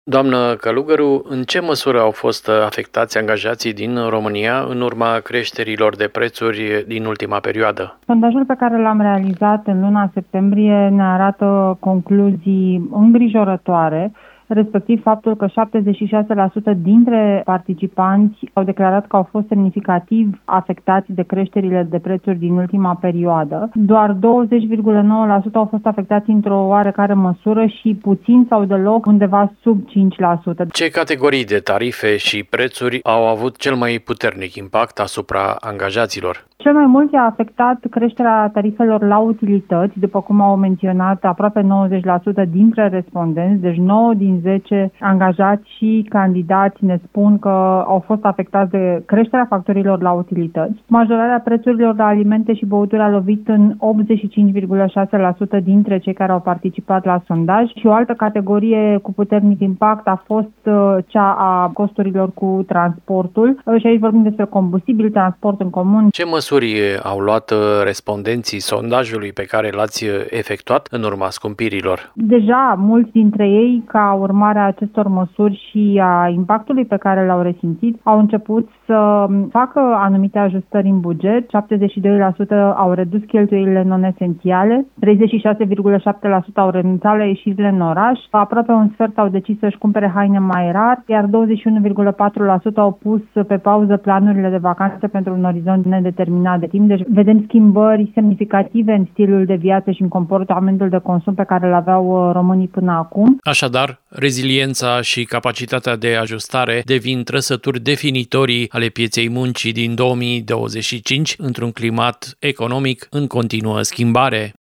Doamnă Călugăru, în ce măsură au fost afectați angajații din România în urma creșterilor de prețuri din ultima perioadă? Sondajul pe care l-am realizat în luna septembrie ne arată concluzii îngrijorătoare, respectiv faptul că 76% dintre participanți au declarat că au fost semnificativ afectați de creșterile de prețuri din ultima perioadă. Doar 20,9% au fost afectați într-o oarecare măsură și puțin sau deloc undeva sub 5%. Ce categorii de tarife și prețuri au avut cel mai puternic impact asupra angajaților? Cel mai mult i-a afectat creșterea tarifelor la utilități, după cum au menționat aproape 90% dintre respondenți, deci 9 din 10 angajați și candidați ne spun că au fost afectați de creșterea factorilor la utilități. Majorarea prețurilor la alimente și băuturi a lovit în 85,6% dintre cei care au participat la sondaj și o altă categorie cu puternic impact a fost cea a costurilor cu transportul. Și aici vorbim despre combustibil, transport în comun. Ce măsuri au luat respondenții sondajului pe care l-ați efectuat în urma scumpirilor? Deja mulți dintre ei, ca urmare a acestor măsuri și a impactului pe care l-au resimțit, au început să facă anumite ajustări în buget. 72% au redus cheltuielile non-esențiale, 36,7% au renunțat la ieșirile în oraș, aproape un sfert au decis să-și cumpere haine mai rar, iar 21,4% au pus pe pauză planurile de vacanțe pentru un orizont nedeterminat de timp. Deci vedem schimbări semnificative în stilul de viață și în comportamentul de consum pe care îl aveau românii până acum. Așadar, reziliența și capacitatea de ajustare devin trăsături definitorii ale pieței muncii din 2025 într-un climat economic în continuă schimbare.